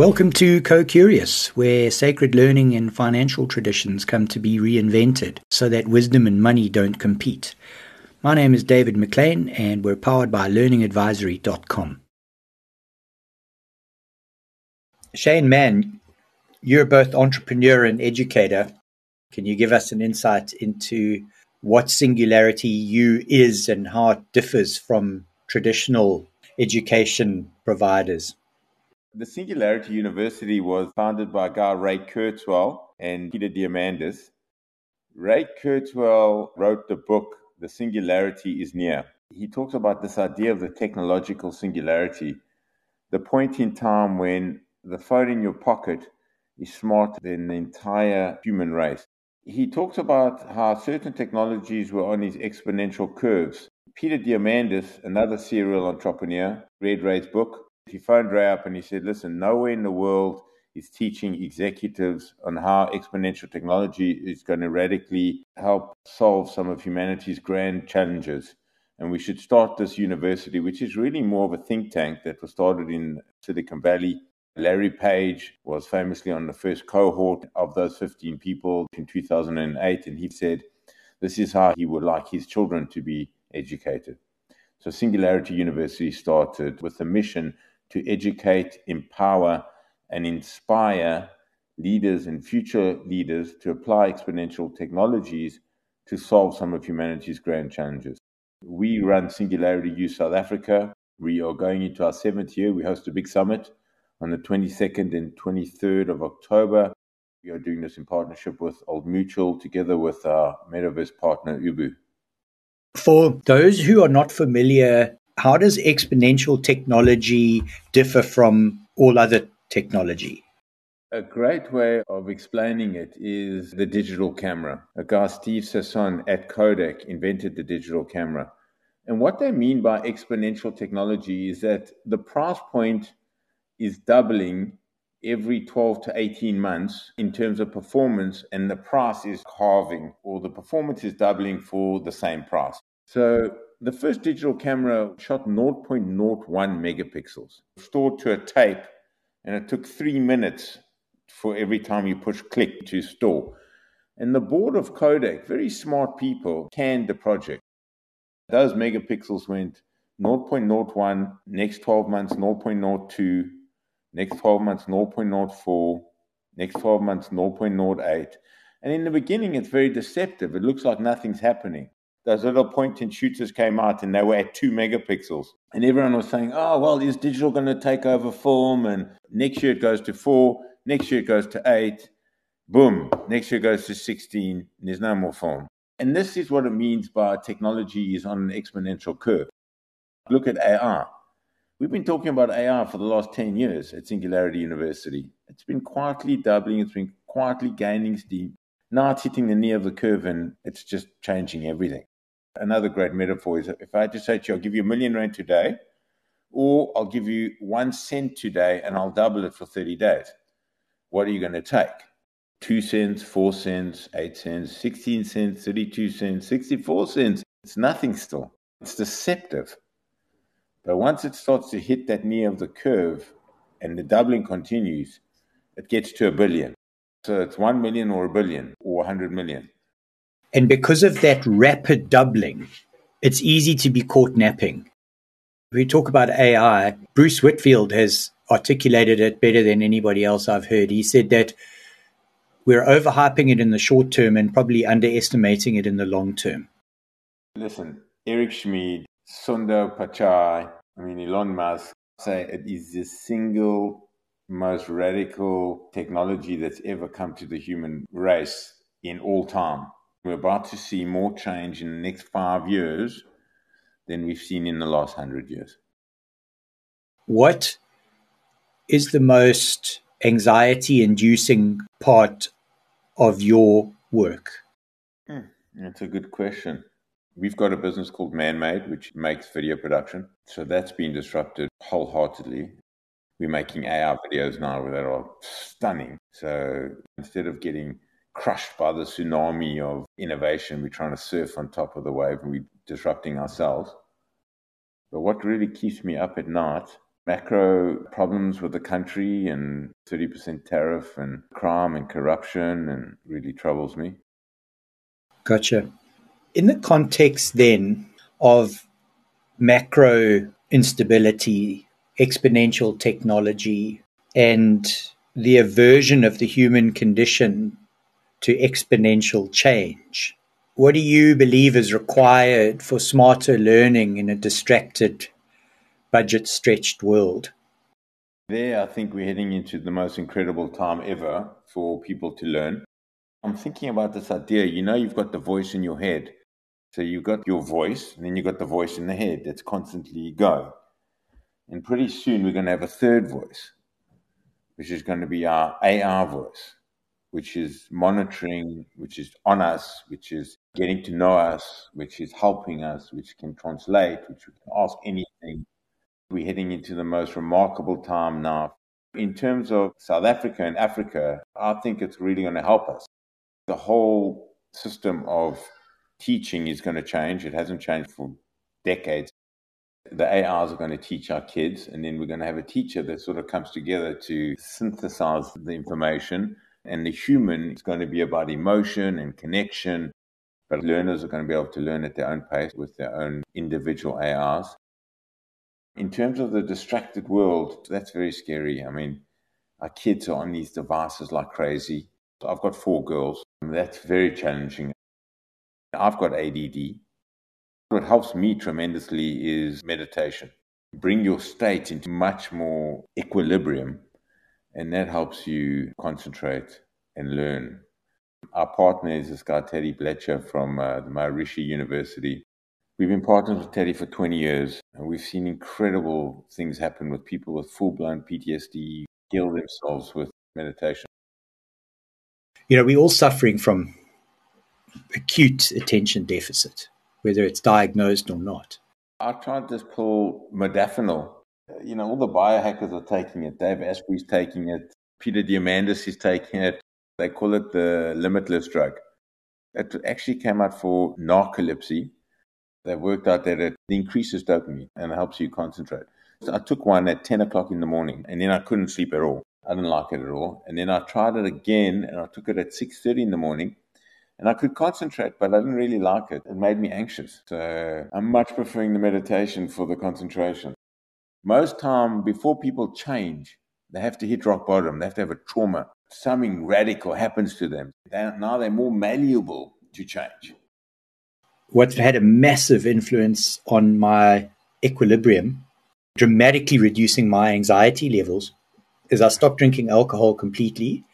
Welcome to Co-Curious, where sacred learning and financial traditions come to be reinvented so that wisdom and money don't compete. My name is David McLean, and we're powered by learningadvisory.com. Shane Mann, you're both entrepreneur and educator. Can you give us an insight into what Singularity U is and how it differs from traditional education providers? The Singularity University was founded by a guy, Ray Kurzweil, and Peter Diamandis. Ray Kurzweil wrote the book, The Singularity is Near. He talks about this idea of the technological singularity, the point in time when the phone in your pocket is smarter than the entire human race. He talks about how certain technologies were on these exponential curves. Peter Diamandis, another serial entrepreneur, read Ray's book. He phoned Ray up and he said, listen, nowhere in the world is teaching executives on how exponential technology is going to radically help solve some of humanity's grand challenges. And we should start this university, which is really more of a think tank that was started in Silicon Valley. Larry Page was famously on the first cohort of those 15 people in 2008. And he said, this is how he would like his children to be educated. So Singularity University started with a mission to educate, empower, and inspire leaders and future leaders to apply exponential technologies to solve some of humanity's grand challenges. We run Singularity U South Africa. We are going into our 7th year. We host a big summit on the 22nd and 23rd of October. We are doing this in partnership with Old Mutual, together with our metaverse partner, Ubu. For those who are not familiar, how does exponential technology differ from all other technology? A great way of explaining it is the digital camera. A guy, Steve Sasson at Kodak, invented the digital camera. And what they mean by exponential technology is that the price point is doubling every 12 to 18 months in terms of performance, and the price is halving, or the performance is doubling for the same price. So the first digital camera shot 0.01 megapixels, stored to a tape, and it took 3 minutes for every time you push click to store. And the board of Kodak, very smart people, canned the project. Those megapixels went 0.01, next 12 months 0.02, next 12 months 0.04, next 12 months 0.08. And in the beginning, it's very deceptive. It looks like nothing's happening. Those little point-and shooters came out and they were at 2 megapixels. And everyone was saying, oh, well, is digital going to take over film? And next year it goes to 4, next year it goes to 8. Boom, next year it goes to 16. And there's no more film. And this is what it means by technology is on an exponential curve. Look at AI. We've been talking about AI for the last 10 years at Singularity University. It's been quietly doubling. It's been quietly gaining steam. Now it's hitting the knee of the curve and it's just changing everything. Another great metaphor is if I had to say to you, I'll give you R1 million today, or I'll give you 1 cent today and I'll double it for 30 days. What are you going to take? 2 cents, 4 cents, 8 cents, 16 cents, 32 cents, 64 cents. It's nothing still. It's deceptive. But once it starts to hit that knee of the curve and the doubling continues, it gets to $1 billion. So it's 1 million or 1 billion or 100 million. And because of that rapid doubling, it's easy to be caught napping. We talk about AI. Bruce Whitfield has articulated it better than anybody else I've heard. He said that we're overhyping it in the short term and probably underestimating it in the long term. Listen, Eric Schmid, Sundar Pichai, Elon Musk say it is the single most radical technology that's ever come to the human race in all time. We're about to see more change in the next 5 years than we've seen in the last 100 years. What is the most anxiety-inducing part of your work? That's a good question. We've got a business called ManMade, which makes video production. So that's been disrupted wholeheartedly. We're making AI videos now that are stunning. So instead of getting crushed by the tsunami of innovation, we're trying to surf on top of the wave and we're disrupting ourselves. But what really keeps me up at night macro problems with the country and 30% tariff and crime and corruption, and really troubles me. Gotcha. In the context then of macro instability, exponential technology, and the aversion of the human condition to exponential change, what do you believe is required for smarter learning in a distracted, budget-stretched world? There, I think we're heading into the most incredible time ever for people to learn. I'm thinking about this idea, you've got the voice in your head. So you've got your voice, and then you've got the voice in the head that's constantly going. And pretty soon we're going to have a third voice, which is going to be our AR voice, which is monitoring, which is on us, which is getting to know us, which is helping us, which can translate, which we can ask anything. We're heading into the most remarkable time now. In terms of South Africa and Africa, I think it's really going to help us. The whole system of teaching is going to change. It hasn't changed for decades. The ARs are going to teach our kids, and then we're going to have a teacher that sort of comes together to synthesize the information. And the human is going to be about emotion and connection, but learners are going to be able to learn at their own pace with their own individual ARs. In terms of the distracted world, that's very scary. I mean, our kids are on these devices like crazy. I've got 4 girls. That's very challenging. I've got ADD. What helps me tremendously is meditation. Bring your state into much more equilibrium, and that helps you concentrate and learn. Our partner is this guy, Teddy Blecher from the Maharishi University. We've been partners with Teddy for 20 years, and we've seen incredible things happen with people with full-blown PTSD heal themselves with meditation. We're all suffering from acute attention deficit, whether it's diagnosed or not. I tried this pill, modafinil. All the biohackers are taking it. Dave Asprey's taking it. Peter Diamandis is taking it. They call it the limitless drug. It actually came out for narcolepsy. They've worked out that it increases dopamine and helps you concentrate. So I took one at 10 o'clock in the morning, and then I couldn't sleep at all. I didn't like it at all. And then I tried it again, and I took it at 6:30 in the morning. And I could concentrate, but I didn't really like it. It made me anxious. So I'm much preferring the meditation for the concentration. Most time, before people change, they have to hit rock bottom. They have to have a trauma. Something radical happens to them. Now they're more malleable to change. What had a massive influence on my equilibrium, dramatically reducing my anxiety levels, is I stopped drinking alcohol completely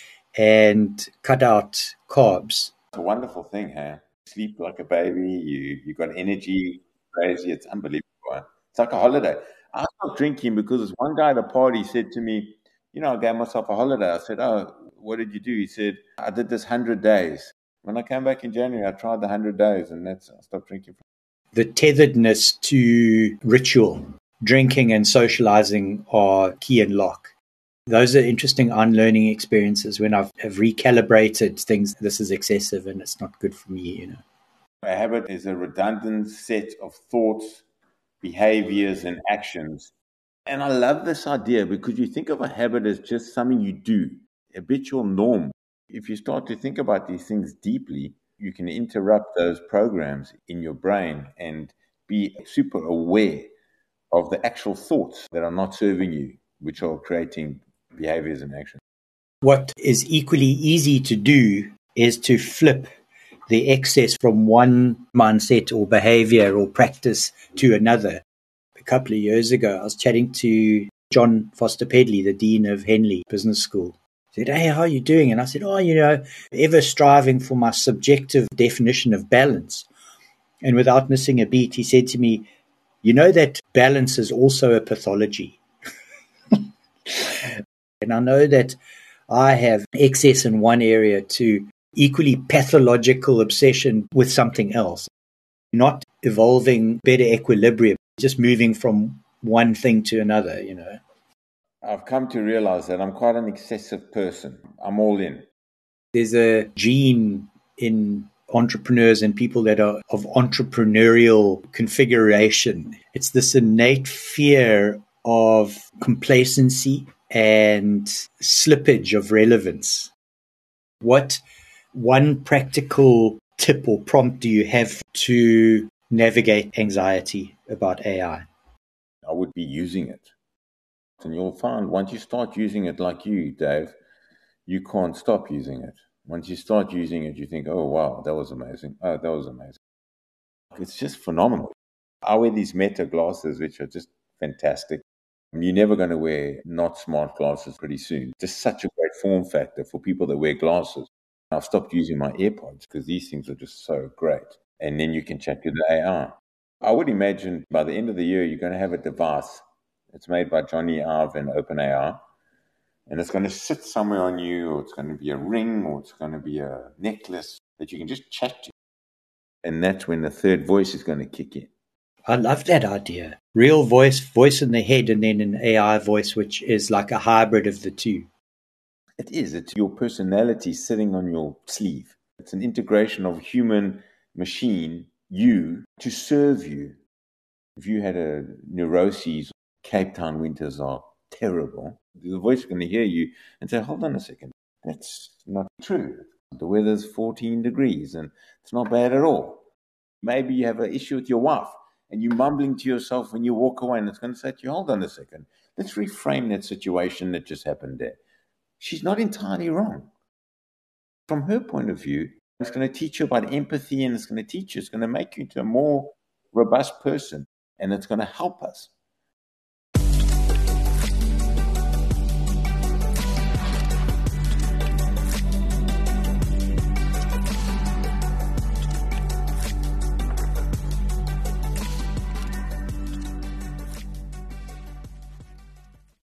and cut out carbs. It's a wonderful thing, hey? Sleep like a baby, you got energy, crazy, it's unbelievable. It's like a holiday. I stopped drinking because this one guy at a party said to me, I gave myself a holiday. I said, oh, what did you do? He said, I did this 100 days. When I came back in January, I tried the 100 days, and I stopped drinking. The tetheredness to ritual, drinking and socializing are key and lock. Those are interesting unlearning experiences when I've recalibrated things. This is excessive and it's not good for me, A habit is a redundant set of thoughts, behaviors, and actions. And I love this idea because you think of a habit as just something you do, habitual norm. If you start to think about these things deeply, you can interrupt those programs in your brain and be super aware of the actual thoughts that are not serving you, which are creating behaviors and actions. What is equally easy to do is to flip the excess from one mindset or behavior or practice to another. A couple of years ago, I was chatting to John Foster Pedley, the Dean of Henley Business School. He said, hey, how are you doing? And I said, ever striving for my subjective definition of balance. And without missing a beat, he said to me, that balance is also a pathology. And I know that I have excess in one area to equally pathological obsession with something else, not evolving better equilibrium, just moving from one thing to another, I've come to realize that I'm quite an excessive person. I'm all in. There's a gene in entrepreneurs and people that are of entrepreneurial configuration. It's this innate fear of complacency and slippage of relevance. What one practical tip or prompt do you have to navigate anxiety about AI? I would be using it. And you'll find once you start using it like you, Dave, you can't stop using it. Once you start using it, you think, oh, wow, that was amazing. Oh, that was amazing. It's just phenomenal. I wear these Meta glasses, which are just fantastic. You're never going to wear not smart glasses pretty soon. Just such a great form factor for people that wear glasses. I've stopped using my AirPods because these things are just so great. And then you can chat to the AI. I would imagine by the end of the year, you're going to have a device. It's made by Johnny Ive and OpenAI. And it's going to sit somewhere on you, or it's going to be a ring, or it's going to be a necklace that you can just chat to. And that's when the third voice is going to kick in. I love that idea. Real voice in the head, and then an AI voice, which is like a hybrid of the two. It is. It's your personality sitting on your sleeve. It's an integration of human, machine, you, to serve you. If you had a neuroses, Cape Town winters are terrible. The voice is going to hear you and say, hold on a second. That's not true. The weather's 14 degrees and it's not bad at all. Maybe you have an issue with your wife and you're mumbling to yourself when you walk away, and it's going to say to you, hold on a second. Let's reframe that situation that just happened there. She's not entirely wrong. From her point of view, it's going to teach you about empathy, and it's going to make you into a more robust person, and it's going to help us.